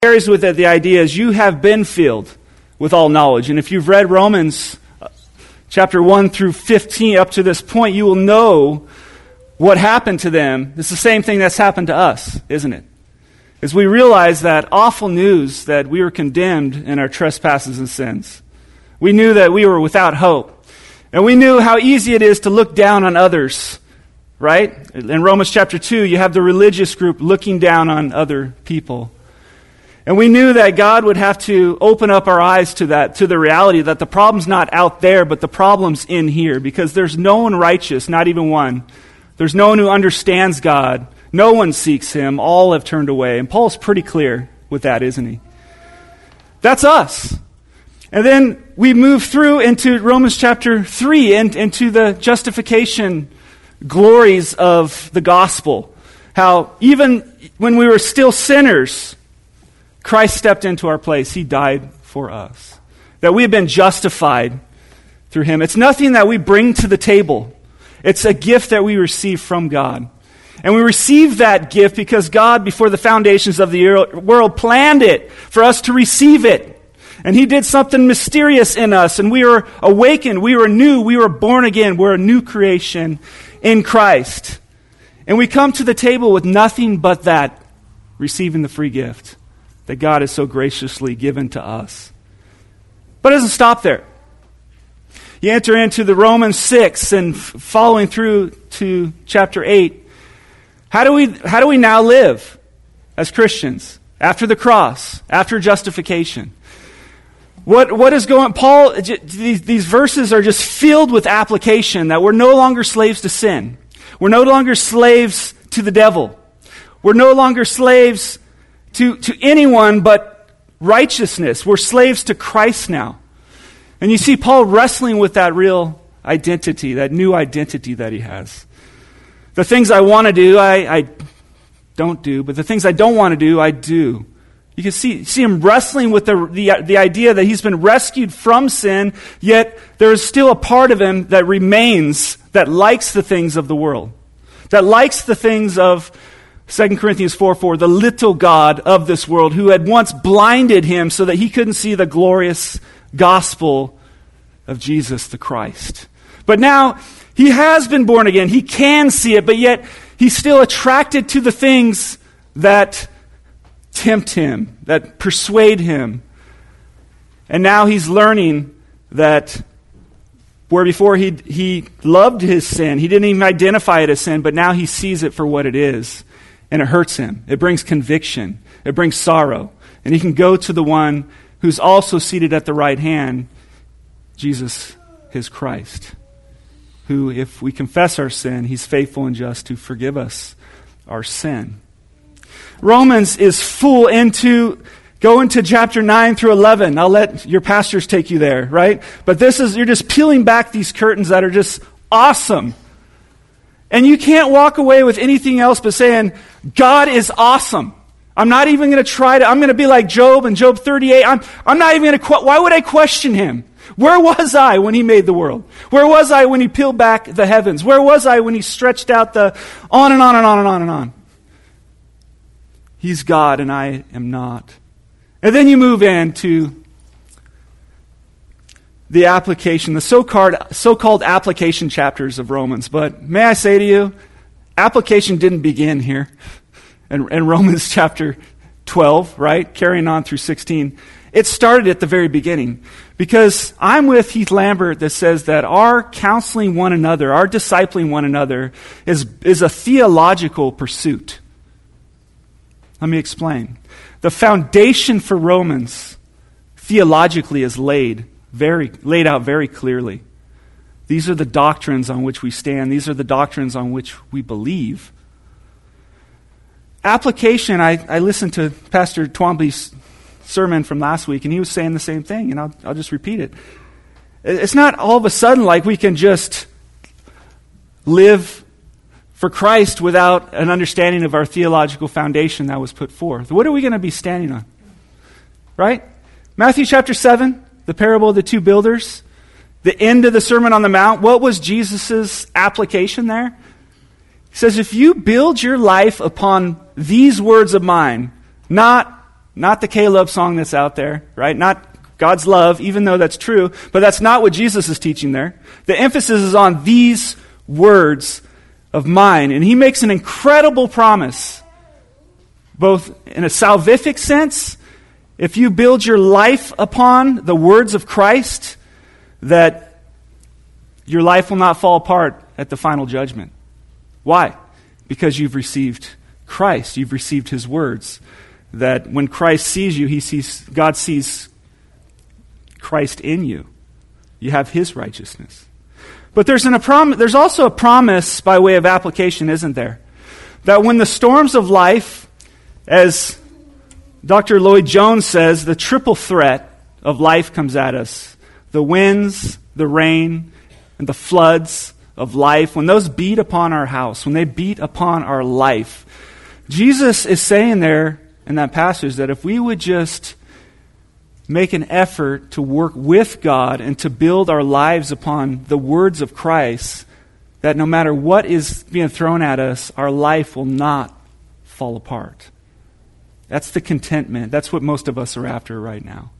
carries with it the idea is you have been filled with all knowledge. And if you've read Romans chapter 1 through 15 up to this point, you will know what happened to them. It's the same thing that's happened to us, isn't it? As we realize that awful news that we were condemned in our trespasses and sins. We knew that we were without hope. And we knew how easy it is to look down on others, right? In Romans chapter 2, you have the religious group looking down on other people. And we knew that God would have to open up our eyes to that, to the reality that the problem's not out there, but the problem's in here, because there's no one righteous, not even one. There's no one who understands God. No one seeks Him. All have turned away. And Paul's pretty clear with that, isn't he? That's us. And then we move through into Romans chapter 3 and into the justification glories of the gospel. How even when we were still sinners, Christ stepped into our place. He died for us. That we have been justified through Him. It's nothing that we bring to the table. It's a gift that we receive from God. And we receive that gift because God, before the foundations of the world, planned it for us to receive it. And He did something mysterious in us, and we were awakened, we were new, we were born again, we're a new creation in Christ. And we come to the table with nothing but that, receiving the free gift that God has so graciously given to us. But it doesn't stop there. You enter into the Romans 6 and following through to chapter 8. How do we now live as Christians after the cross, after justification? What is going? Paul, these verses are just filled with application that we're no longer slaves to sin. We're no longer slaves to the devil. We're no longer slaves to anyone but righteousness. We're slaves to Christ now. And you see Paul wrestling with that real identity, that new identity that he has. The things I want to do, I don't do, but the things I don't want to do, I do. You can see him wrestling with the idea that he's been rescued from sin, yet there is still a part of him that remains, that likes the things of the world, that likes the things of 2 Corinthians 4:4, the little god of this world, who had once blinded him so that he couldn't see the glorious gospel of Jesus the Christ. But now he has been born again. He can see it, but yet he's still attracted to the things that tempt him, that persuade him. And now he's learning that where before he loved his sin, he didn't even identify it as sin, but now he sees it for what it is. And it hurts him. It brings conviction. It brings sorrow. And he can go to the one who's also seated at the right hand, Jesus, his Christ, who, if we confess our sin, He's faithful and just to forgive us our sin. Romans is full go into chapter 9 through 11. I'll let your pastors take you there, right? But you're just peeling back these curtains that are just awesome. And you can't walk away with anything else but saying, God is awesome. I'm not even going to I'm going to be like Job in Job 38. I'm not even going to, why would I question Him? Where was I when He made the world? Where was I when He peeled back the heavens? Where was I when He stretched out on and on and on and on and on? He's God and I am not. And then you move into the application, the so-called application chapters of Romans. But may I say to you, application didn't begin here in Romans chapter 12, right? Carrying on through 16. It started at the very beginning. Because I'm with Heath Lambert that says that our counseling one another, our discipling one another is a theological pursuit. Let me explain. The foundation for Romans theologically is laid out very clearly. These are the doctrines on which we stand. These are the doctrines on which we believe. Application, I listened to Pastor Twombly's sermon from last week, and he was saying the same thing, and I'll just repeat it. It's not all of a sudden like we can just live for Christ without an understanding of our theological foundation that was put forth. What are we going to be standing on? Right? Matthew chapter 7, the parable of the two builders, the end of the Sermon on the Mount. What was Jesus' application there? He says, if you build your life upon these words of mine, not not the Caleb song that's out there, right? Not God's love, even though that's true, but that's not what Jesus is teaching there. The emphasis is on these words of mine, and he makes an incredible promise, both in a salvific sense, if you build your life upon the words of Christ, that your life will not fall apart at the final judgment. Why? Because you've received Christ, you've received his words, that when Christ sees you, God sees Christ in you. You have his righteousness. But there's also a promise by way of application, isn't there? That when the storms of life, as Dr. Lloyd Jones says, the triple threat of life comes at us, the winds, the rain, and the floods of life, when those beat upon our house, when they beat upon our life, Jesus is saying there in that passage that if we would just make an effort to work with God and to build our lives upon the words of Christ, that no matter what is being thrown at us, our life will not fall apart. That's the contentment. That's what most of us are after right now.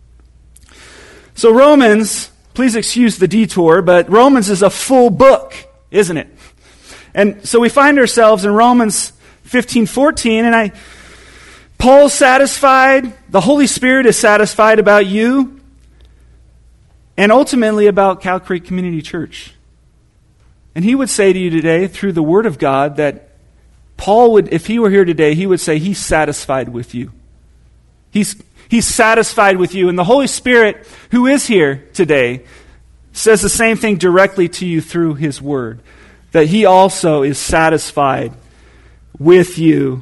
So Romans, please excuse the detour, but Romans is a full book, isn't it? And so we find ourselves in Romans 15:14, and Paul's satisfied, the Holy Spirit is satisfied about you, and ultimately about Cow Creek Community Church. And he would say to you today, through the Word of God, that Paul would, if he were here today, he would say he's satisfied with you. He's satisfied with you. And the Holy Spirit, who is here today, says the same thing directly to you through his Word, that he also is satisfied with you,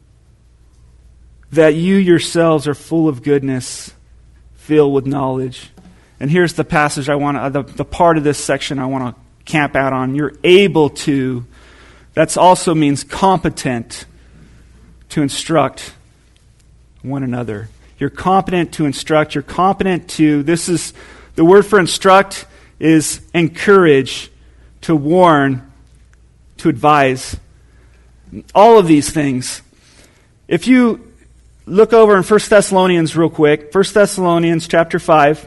that you yourselves are full of goodness, filled with knowledge. And here's the passage the part of this section I want to camp out on. You're able to, that also means competent to instruct one another. You're competent to instruct. You're competent to, the word for instruct is encourage, to warn, to advise. All of these things. If you look over in 1 Thessalonians real quick. 1 Thessalonians chapter 5,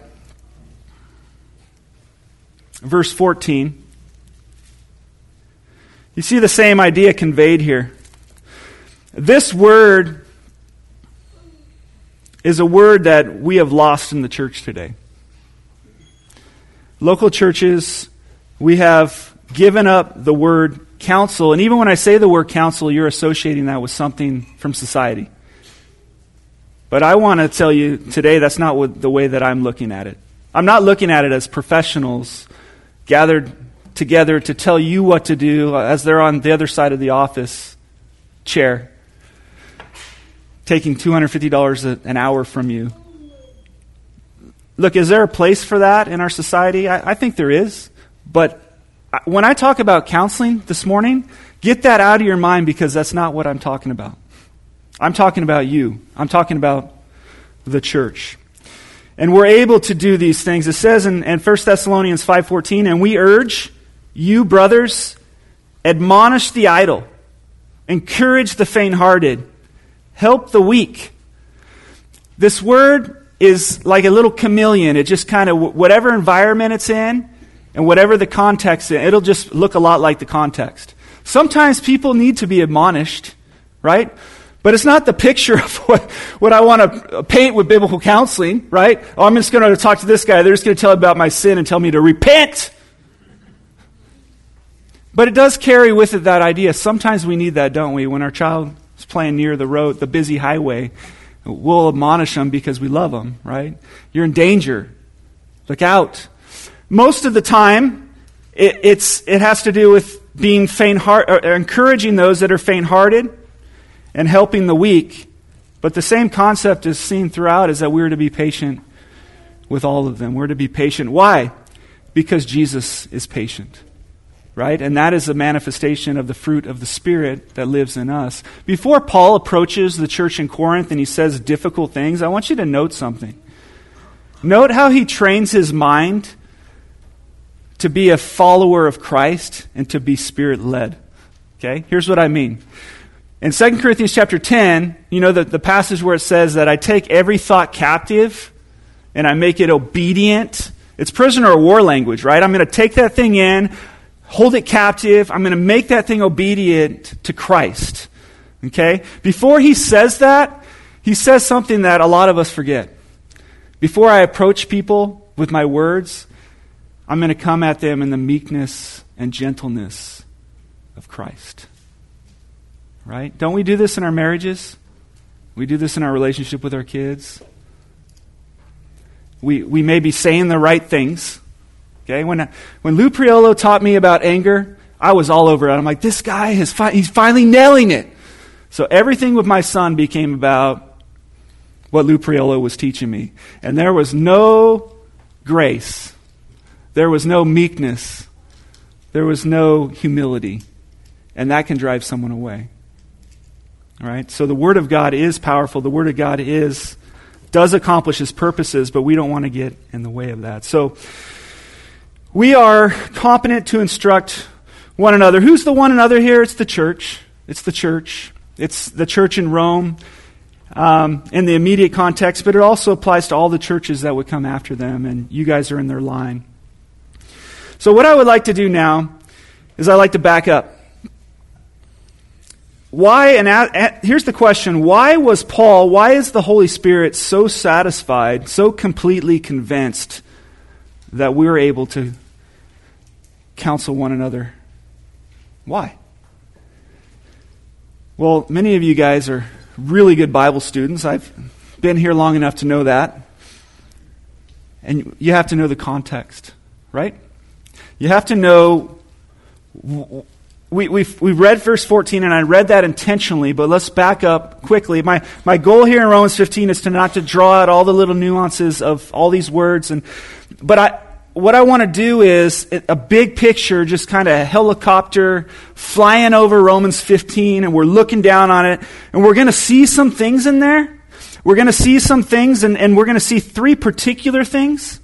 verse 14. You see the same idea conveyed here. This word is a word that we have lost in the church today. Local churches, we have given up the word counsel. And even when I say the word counsel, you're associating that with something from society. But I want to tell you today that's not the way that I'm looking at it. I'm not looking at it as professionals gathered together to tell you what to do as they're on the other side of the office chair, taking $250 an hour from you. Look, is there a place for that in our society? I think there is. But when I talk about counseling this morning, get that out of your mind, because that's not what I'm talking about. I'm talking about you. I'm talking about the church. And we're able to do these things. It says in 1 Thessalonians 5:14, and we urge you, brothers, admonish the idle, encourage the faint-hearted, help the weak. This word is like a little chameleon. It just kind of, whatever environment it's in and whatever the context is, it'll just look a lot like the context. Sometimes people need to be admonished, right? But it's not the picture of what I want to paint with biblical counseling, right? Oh, I'm just going to talk to this guy. They're just going to tell me about my sin and tell me to repent. But it does carry with it that idea. Sometimes we need that, don't we? When our child is playing near the road, the busy highway, we'll admonish them because we love them, right? You're in danger. Look out. Most of the time, it has to do with being faint-hearted, or encouraging those that are faint-hearted, and helping the weak. But the same concept is seen throughout, is that we're to be patient with all of them. We're to be patient. Why? Because Jesus is patient, right? And that is a manifestation of the fruit of the Spirit that lives in us. Before Paul approaches the church in Corinth and he says difficult things, I want you to note something. Note how he trains his mind to be a follower of Christ and to be Spirit-led. Okay? Here's what I mean. In 2 Corinthians chapter 10, you know the passage where it says that I take every thought captive and I make it obedient. It's prisoner of war language, right? I'm going to take that thing in, hold it captive. I'm going to make that thing obedient to Christ. Okay? Before he says that, he says something that a lot of us forget. Before I approach people with my words, I'm going to come at them in the meekness and gentleness of Christ. Right? Don't we do this in our marriages? We do this in our relationship with our kids. We may be saying the right things. Okay? When Lou Priolo taught me about anger, I was all over it. I'm like, this guy, he's finally nailing it. So everything with my son became about what Lou Priolo was teaching me. And there was no grace. There was no meekness. There was no humility. And that can drive someone away. All right? So the Word of God is powerful. The Word of God does accomplish His purposes, but we don't want to get in the way of that. So we are competent to instruct one another. Who's the one another here? It's the church. It's the church. It's the church in Rome in the immediate context, but it also applies to all the churches that would come after them, and you guys are in their line. So what I would like to do now is I'd like to back up. Here's the question, why is the Holy Spirit so satisfied, so completely convinced that we're able to counsel one another? Why? Well, many of you guys are really good Bible students. I've been here long enough to know that. And you have to know the context, right? You have to know. We've read verse 14, and I read that intentionally, but let's back up quickly. My goal here in Romans 15 is to not to draw out all the little nuances of all these words, but what I want to do is a big picture, just kind of a helicopter flying over Romans 15, and we're looking down on it, and we're going to see some things in there. We're going to see some things, and we're going to see three particular things.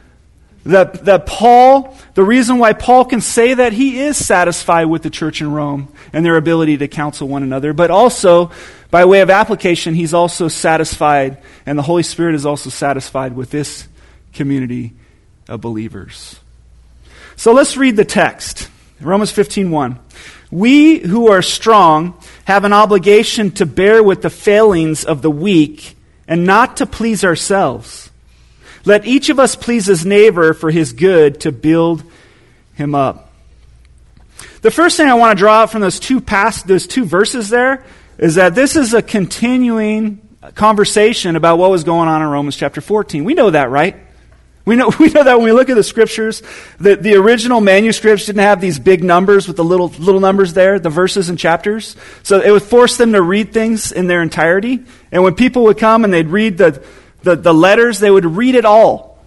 The reason why Paul can say that he is satisfied with the church in Rome and their ability to counsel one another, but also, by way of application, he's also satisfied, and the Holy Spirit is also satisfied with this community of believers. So let's read the text. Romans 15:1. We who are strong have an obligation to bear with the failings of the weak and not to please ourselves. Let each of us please his neighbor for his good, to build him up. The first thing I want to draw out from those two verses there is that this is a continuing conversation about what was going on in Romans chapter 14. We know that, right? We know that when we look at the scriptures, that the original manuscripts didn't have these big numbers with the little numbers there, the verses and chapters. So it would force them to read things in their entirety. And when people would come and they'd read the letters, they would read it all.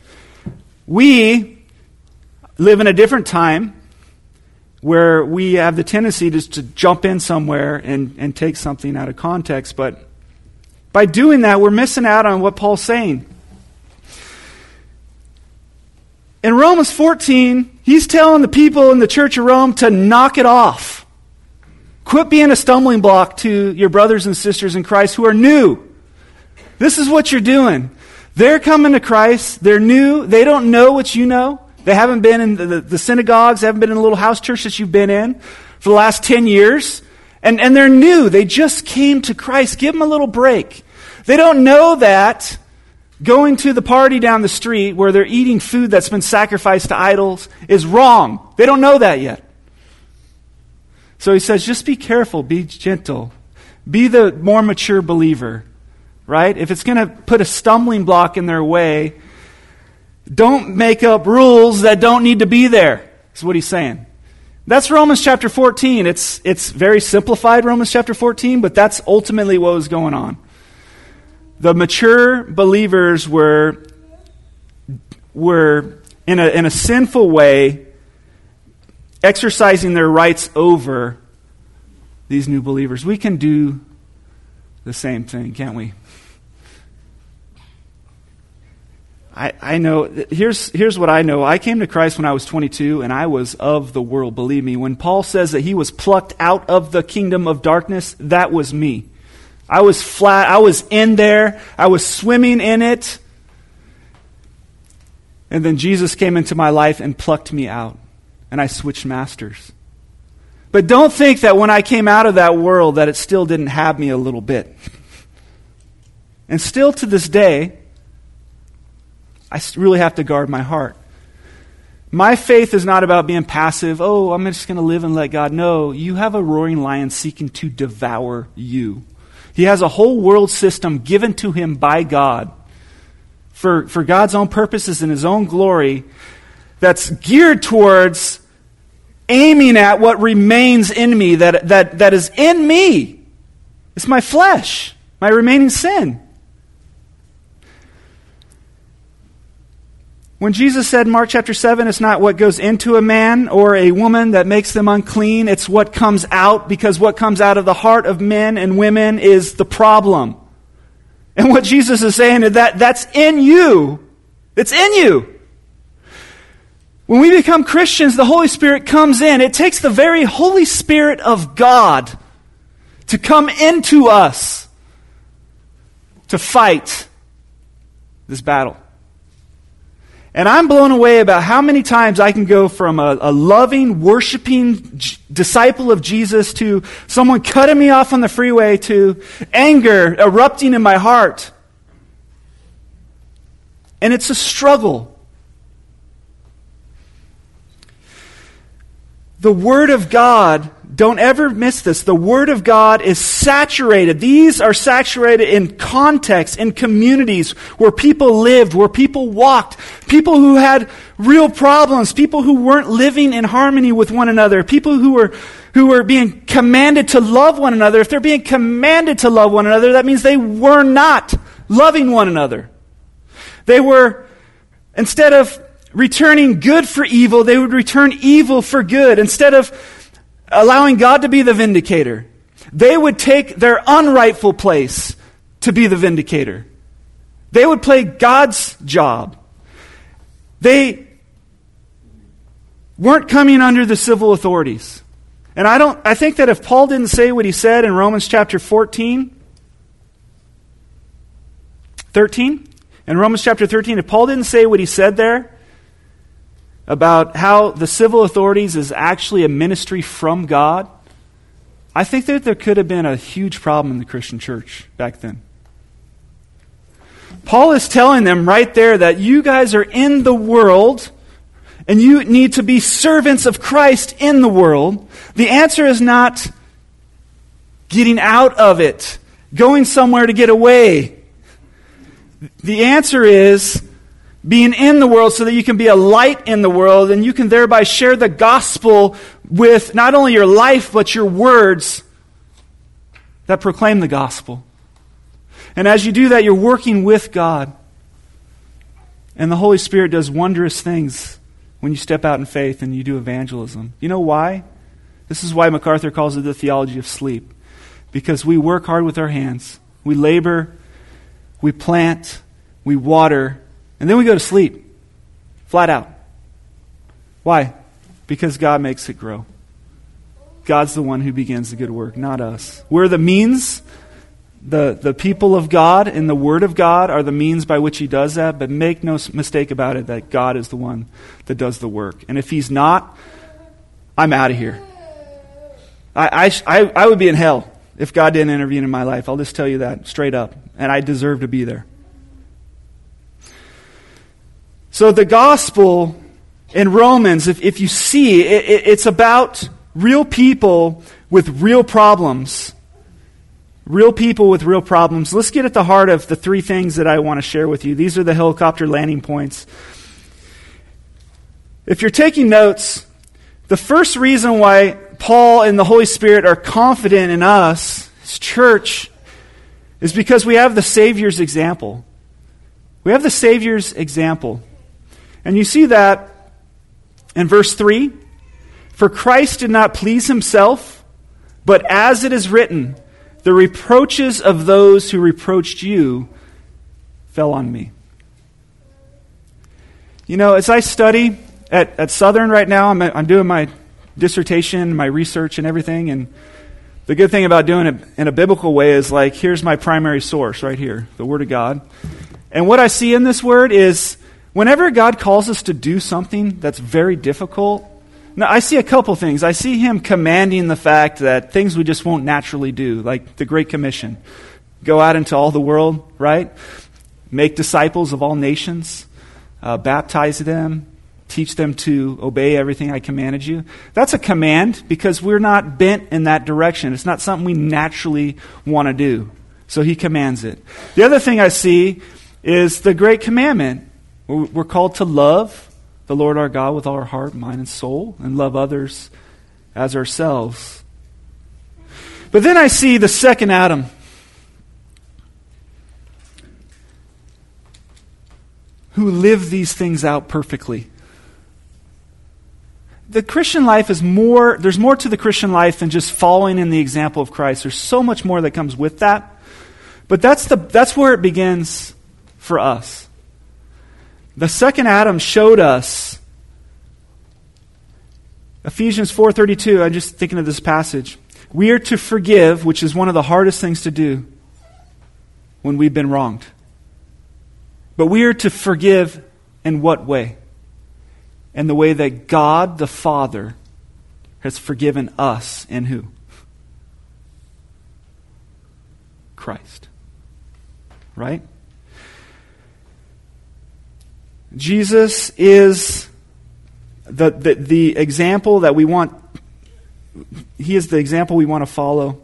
We live in a different time where we have the tendency just to jump in somewhere and take something out of context. But by doing that, we're missing out on what Paul's saying. In Romans 14, he's telling the people in the church of Rome to knock it off. Quit being a stumbling block to your brothers and sisters in Christ who are new. This is what you're doing. They're coming to Christ. They're new. They don't know what you know. They haven't been in the synagogues. They haven't been in the little house church that you've been in for the last 10 years. And they're new. They just came to Christ. Give them a little break. They don't know that going to the party down the street where they're eating food that's been sacrificed to idols is wrong. They don't know that yet. So he says, just be careful. Be gentle. Be the more mature believer. Right? If it's going to put a stumbling block in their way, don't make up rules that don't need to be there, is what he's saying. That's Romans chapter 14. It's very simplified, Romans chapter 14, but that's ultimately what was going on. The mature believers were in a sinful way exercising their rights over these new believers. We can do the same thing, can't we? I know, here's what I know. I came to Christ when I was 22, and I was of the world, believe me. When Paul says that he was plucked out of the kingdom of darkness, that was me. I was flat, I was in there, I was swimming in it. And then Jesus came into my life and plucked me out, and I switched masters. But don't think that when I came out of that world that it still didn't have me a little bit. And still to this day, I really have to guard my heart. My faith is not about being passive. Oh, I'm just going to live and let God. No, you have a roaring lion seeking to devour you. He has a whole world system given to him by God for God's own purposes and his own glory that's geared towards aiming at what remains in me, that is in me. It's my flesh, my remaining sin. When Jesus said in Mark chapter 7, it's not what goes into a man or a woman that makes them unclean, it's what comes out, because what comes out of the heart of men and women is the problem. And what Jesus is saying is that's in you. It's in you. When we become Christians, the Holy Spirit comes in. It takes the very Holy Spirit of God to come into us to fight this battle. And I'm blown away about how many times I can go from a loving, worshiping disciple of Jesus to someone cutting me off on the freeway to anger erupting in my heart. And it's a struggle. The Word of God, don't ever miss this. The Word of God is saturated. These are saturated in context, in communities where people lived, where people walked, people who had real problems, people who weren't living in harmony with one another, people who were being commanded to love one another. If they're being commanded to love one another, that means they were not loving one another. They were, instead of returning good for evil, they would return evil for good. Instead of allowing God to be the vindicator, they would take their unrightful place to be the vindicator. They would play God's job. They weren't coming under the civil authorities. And I think that if Paul didn't say what he said in Romans chapter 13, in Romans chapter 13, if Paul didn't say what he said there, about how the civil authorities is actually a ministry from God, I think that there could have been a huge problem in the Christian church back then. Paul is telling them right there that you guys are in the world and you need to be servants of Christ in the world. The answer is not getting out of it, going somewhere to get away. The answer is being in the world so that you can be a light in the world and you can thereby share the gospel with not only your life but your words that proclaim the gospel. And as you do that, you're working with God. And the Holy Spirit does wondrous things when you step out in faith and you do evangelism. You know why? This is why MacArthur calls it the theology of sleep. Because we work hard with our hands. We labor, we plant, we water, and then we go to sleep, flat out. Why? Because God makes it grow. God's the one who begins the good work, not us. We're the means. The people of God and the Word of God are the means by which He does that, but make no mistake about it that God is the one that does the work. And if He's not, I'm out of here. I would be in hell if God didn't intervene in my life. I'll just tell you that straight up. And I deserve to be there. So the gospel in Romans, if you see, it's about real people with real problems. Real people with real problems. Let's get at the heart of the three things that I want to share with you. These are the helicopter landing points. If you're taking notes, the first reason why Paul and the Holy Spirit are confident in us, His church, is because we have the Savior's example. We have the Savior's example. And you see that in verse 3. For Christ did not please Himself, but as it is written, the reproaches of those who reproached you fell on me. As I study at Southern right now, I'm doing my dissertation, my research and everything, and the good thing about doing it in a biblical way is like, here's my primary source right here, the Word of God. And what I see in this Word is whenever God calls us to do something that's very difficult, now I see a couple things. I see Him commanding the fact that things we just won't naturally do, like the Great Commission. Go out into all the world, right? Make disciples of all nations, baptize them, teach them to obey everything I commanded you. That's a command because we're not bent in that direction. It's not something we naturally want to do. So He commands it. The other thing I see is the great commandment. We're called to love the Lord our God with all our heart, mind, and soul, and love others as ourselves. But then I see the second Adam. Who lived these things out perfectly. The Christian life is more, there's more to the Christian life than just following in the example of Christ. There's so much more that comes with that. But that's where it begins for us. The second Adam showed us, Ephesians 4:32, I'm just thinking of this passage. We are to forgive, which is one of the hardest things to do when we've been wronged. But we are to forgive in what way? In the way that God the Father has forgiven us in who? Christ. Right? Jesus is the example that we want. He is the example we want to follow.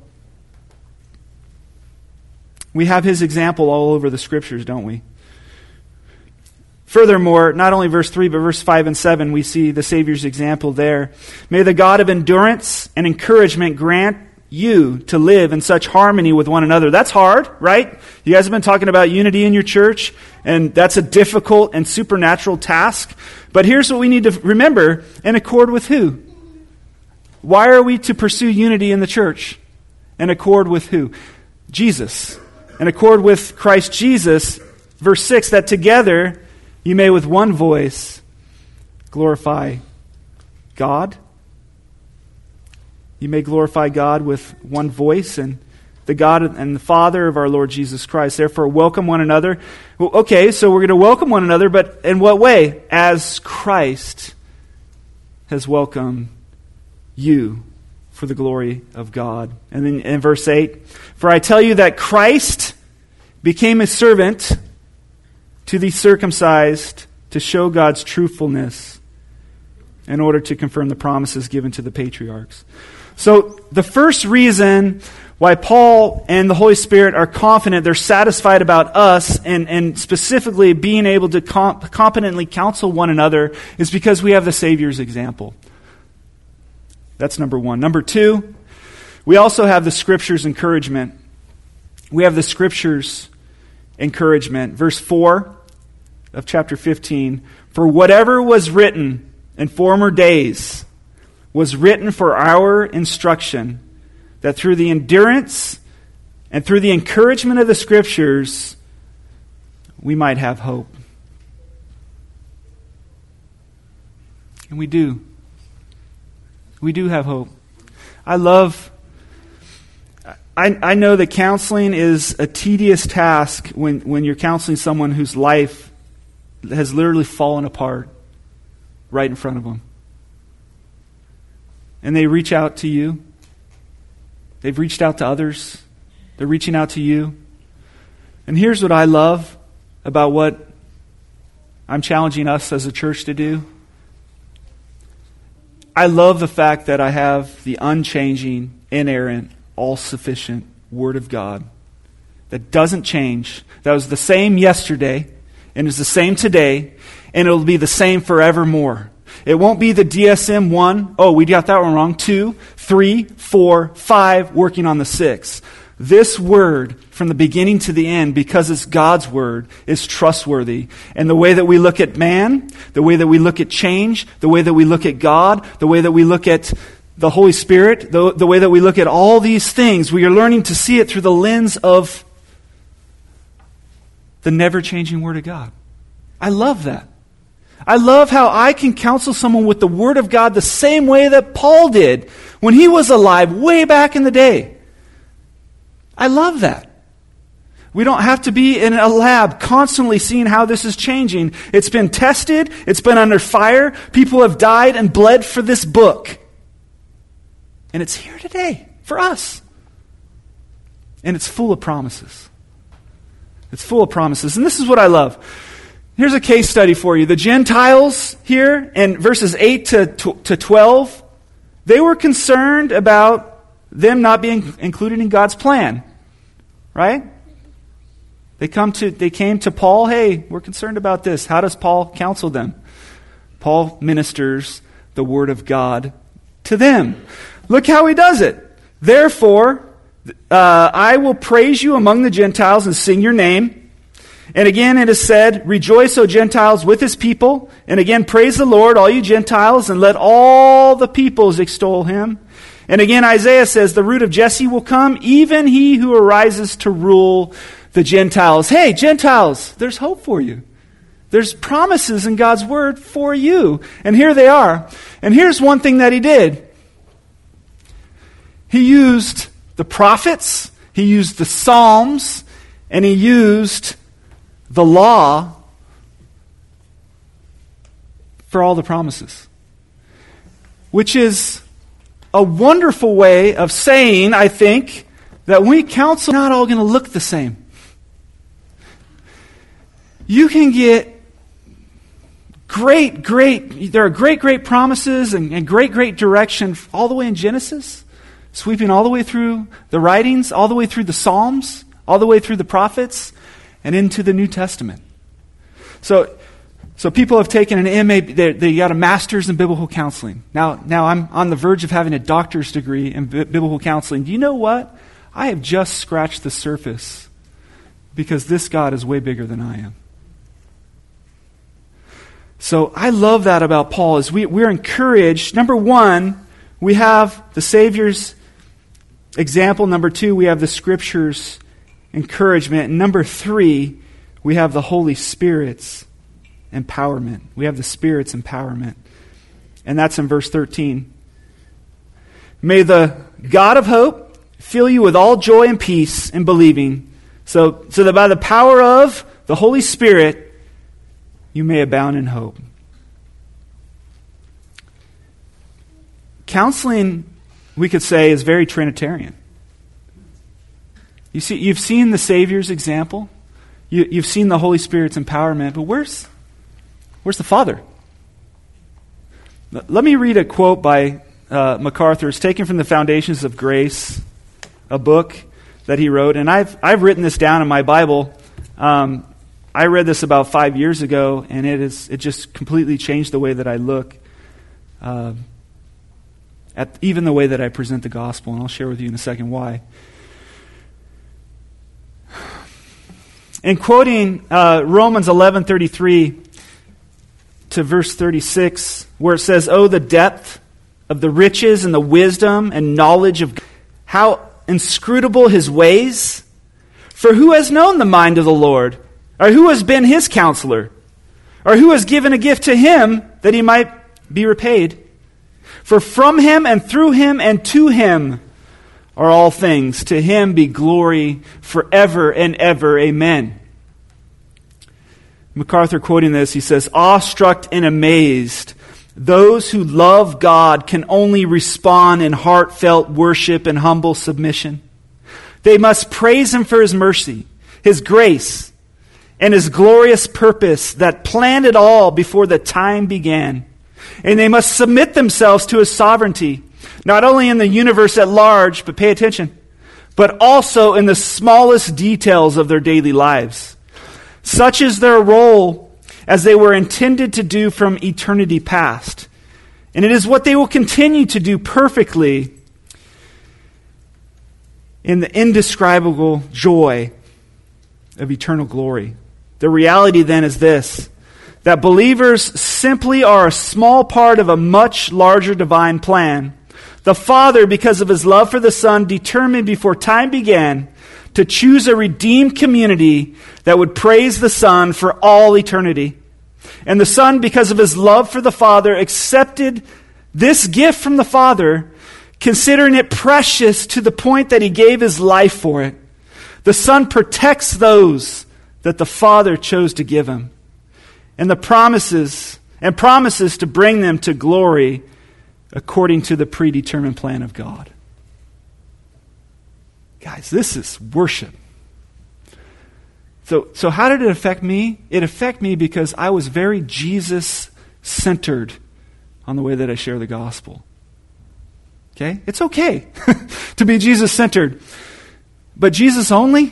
We have His example all over the Scriptures, don't we? Furthermore, not only verse 3, but verse 5 and 7, we see the Savior's example there. May the God of endurance and encouragement grant you to live in such harmony with one another. That's hard, right? You guys have been talking about unity in your church, and that's a difficult and supernatural task. But here's what we need to remember, in accord with who? Why are we to pursue unity in the church? In accord with who? Jesus. In accord with Christ Jesus, verse 6, that together you may with one voice glorify God. You may glorify God with one voice, and the God and the Father of our Lord Jesus Christ. Therefore, welcome one another. Well, okay, so we're going to welcome one another, but in what way? As Christ has welcomed you for the glory of God. And then in verse 8, for I tell you that Christ became a servant to the circumcised to show God's truthfulness in order to confirm the promises given to the patriarchs. So the first reason why Paul and the Holy Spirit are confident, they're satisfied about us, and specifically being able to competently counsel one another, is because we have the Savior's example. That's number one. Number two, we also have the Scripture's encouragement. We have the Scripture's encouragement. Verse 4 of chapter 15, for whatever was written in former days was written for our instruction, that through the endurance and through the encouragement of the Scriptures, we might have hope. And we do. We do have hope. I know that counseling is a tedious task when you're counseling someone whose life has literally fallen apart right in front of them. And they reach out to you. They've reached out to others. They're reaching out to you. And here's what I love about what I'm challenging us as a church to do. I love the fact that I have the unchanging, inerrant, all-sufficient Word of God that doesn't change. That was the same yesterday and is the same today, and it'll be the same forevermore. It won't be the DSM-1, oh, we got that one wrong, 2, 3, 4, 5, working on the 6. This Word, from the beginning to the end, because it's God's Word, is trustworthy. And the way that we look at man, the way that we look at change, the way that we look at God, the way that we look at the Holy Spirit, the way that we look at all these things, we are learning to see it through the lens of the never-changing Word of God. I love that. I love how I can counsel someone with the Word of God the same way that Paul did when he was alive way back in the day. I love that. We don't have to be in a lab constantly seeing how this is changing. It's been tested. It's been under fire. People have died and bled for this book. And it's here today for us. And it's full of promises. It's full of promises. And this is what I love. Here's a case study for you. The Gentiles here in verses 8 to 12, they were concerned about them not being included in God's plan. Right? They came to Paul, hey, we're concerned about this. How does Paul counsel them? Paul ministers the Word of God to them. Look how he does it. Therefore, I will praise you among the Gentiles and sing your name. And again it is said, rejoice, O Gentiles, with his people. And again, praise the Lord, all you Gentiles, and let all the peoples extol him. And again, Isaiah says, the root of Jesse will come, even he who arises to rule the Gentiles. Hey, Gentiles, there's hope for you. There's promises in God's word for you. And here they are. And here's one thing that he did. He used the prophets, he used the Psalms, and he used the law for all the promises. Which is a wonderful way of saying, I think, that when we counsel, we're not all going to look the same. You can get there are great promises and great direction all the way in Genesis, sweeping all the way through the writings, all the way through the Psalms, all the way through the prophets, and into the New Testament. So people have taken an MA, they got a master's in biblical counseling. Now I'm on the verge of having a doctor's degree in biblical counseling. Do you know what? I have just scratched the surface because this God is way bigger than I am. So I love that about Paul is we're encouraged. Number one, we have the Savior's example. Number two, we have the Scripture's encouragement. And number three, we have the Holy Spirit's empowerment. We have the Spirit's empowerment. And that's in verse 13. May the God of hope fill you with all joy and peace in believing, so that by the power of the Holy Spirit, you may abound in hope. Counseling, we could say, is very Trinitarian. You've seen the Savior's example. You've seen the Holy Spirit's empowerment. But where's the Father? Let me read a quote by MacArthur. It's taken from the Foundations of Grace, a book that he wrote. And I've written this down in my Bible. I read this about 5 years ago, and it just completely changed the way that I look at even the way that I present the gospel. And I'll share with you in a second why. In quoting Romans 11:33 to verse 36, where it says, "Oh, the depth of the riches and the wisdom and knowledge of God, how inscrutable his ways! For who has known the mind of the Lord? Or who has been his counselor? Or who has given a gift to him that he might be repaid? For from him and through him and to him are all things. To him be glory forever and ever. Amen." MacArthur quoting this, he says, "Awestruck and amazed, those who love God can only respond in heartfelt worship and humble submission. They must praise him for his mercy, his grace, and his glorious purpose that planned it all before the time began. And they must submit themselves to his sovereignty, not only in the universe at large, but pay attention, but also in the smallest details of their daily lives. Such is their role as they were intended to do from eternity past. And it is what they will continue to do perfectly in the indescribable joy of eternal glory. The reality then is this, that believers simply are a small part of a much larger divine plan. The Father, because of his love for the Son, determined before time began to choose a redeemed community that would praise the Son for all eternity. And the Son, because of his love for the Father, accepted this gift from the Father, considering it precious to the point that he gave his life for it. The Son protects those that the Father chose to give him, and promises to bring them to glory according to the predetermined plan of God. Guys, this is worship. So how did it affect me? It affected me because I was very Jesus-centered on the way that I share the gospel. Okay? It's okay to be Jesus-centered. But Jesus only?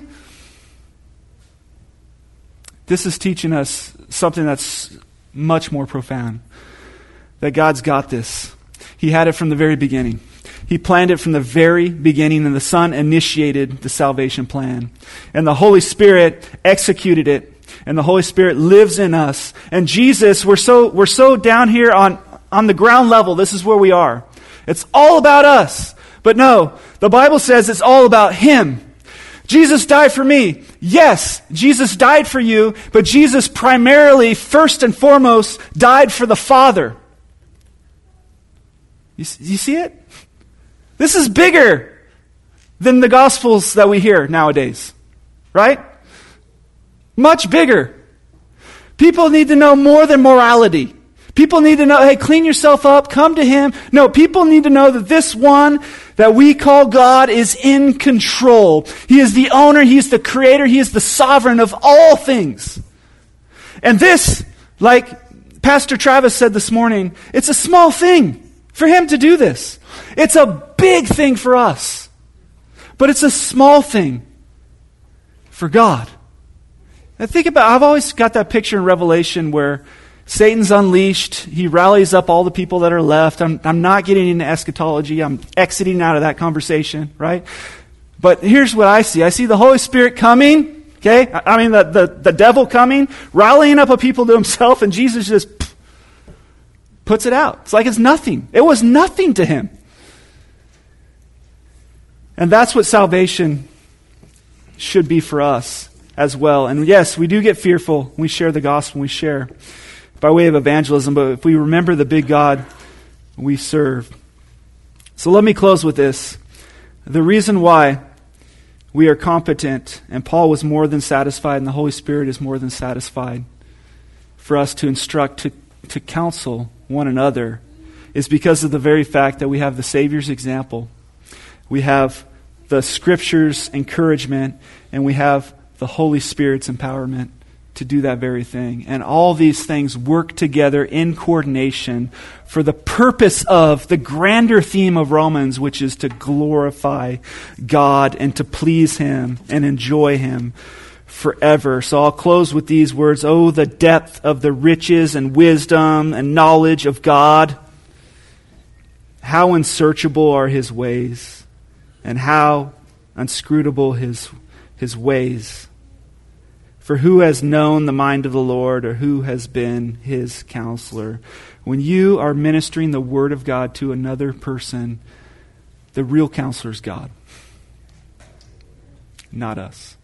This is teaching us something that's much more profound. That God's got this. He had it from the very beginning. He planned it from the very beginning, and the Son initiated the salvation plan. And the Holy Spirit executed it. And the Holy Spirit lives in us. And Jesus, we're so down here on the ground level. This is where we are. It's all about us. But no, the Bible says it's all about Him. Jesus died for me. Yes, Jesus died for you, but Jesus primarily, first and foremost, died for the Father. You see it? This is bigger than the Gospels that we hear nowadays. Right? Much bigger. People need to know more than morality. People need to know, hey, clean yourself up, come to Him. No, people need to know that this one that we call God is in control. He is the owner, He is the creator, He is the sovereign of all things. And this, like Pastor Travis said this morning, it's a small thing for Him to do this. It's a big thing for us. But it's a small thing for God. And think about, I've always got that picture in Revelation where Satan's unleashed. He rallies up all the people that are left. I'm not getting into eschatology. I'm exiting out of that conversation, right? But here's what I see. I see the Holy Spirit coming, okay? I mean, the devil coming, rallying up a people to himself, and Jesus just puts it out. It's like it's nothing. It was nothing to Him. And that's what salvation should be for us as well. And yes, we do get fearful when we share the gospel, we share by way of evangelism, but if we remember the big God we serve. So let me close with this. The reason why we are competent, and Paul was more than satisfied, and the Holy Spirit is more than satisfied for us to instruct, to counsel one another, is because of the very fact that we have the Savior's example, we have the Scripture's encouragement, and we have the Holy Spirit's empowerment to do that very thing. And all these things work together in coordination for the purpose of the grander theme of Romans, which is to glorify God and to please Him and enjoy Him forever. So I'll close with these words. Oh, the depth of the riches and wisdom and knowledge of God. How unsearchable are His ways, and how inscrutable His ways. For who has known the mind of the Lord, or who has been His counselor? When you are ministering the Word of God to another person, the real counselor is God, not us.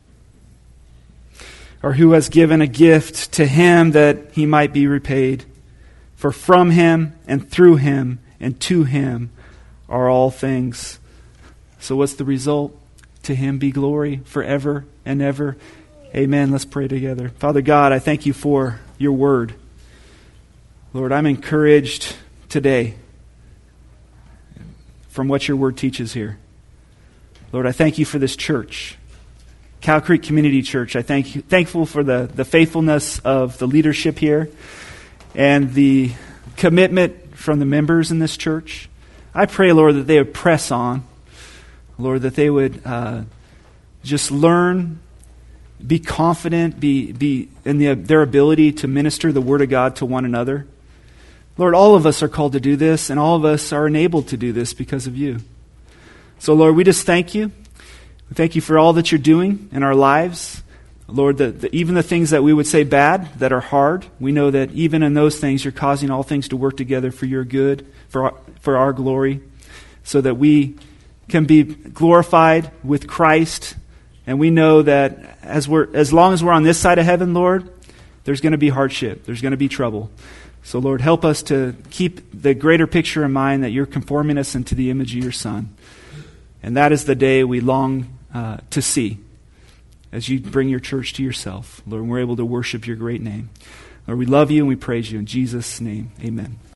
Or who has given a gift to him that he might be repaid? For from Him and through Him and to Him are all things. So what's the result? To Him be glory forever and ever. Amen. Let's pray together. Father God, I thank You for Your Word. Lord, I'm encouraged today from what Your Word teaches here. Lord, I thank You for this church, Cow Creek Community Church. I thankful for the faithfulness of the leadership here and the commitment from the members in this church. I pray, Lord, that they would press on. Lord, that they would just learn, be confident, be in their ability to minister the Word of God to one another. Lord, all of us are called to do this, and all of us are enabled to do this because of You. So, Lord, we just thank You. We thank You for all that You're doing in our lives. Lord, even the things that we would say bad, that are hard, we know that even in those things, You're causing all things to work together for Your good, for our glory, so that we can be glorified with Christ. And we know that as long as we're on this side of heaven, Lord, there's going to be hardship. There's going to be trouble. So, Lord, help us to keep the greater picture in mind that you're conforming us into the image of your Son. And that is the day we long to see as you bring your church to yourself. Lord, we're able to worship your great name. Lord, we love you and we praise you. In Jesus' name, amen.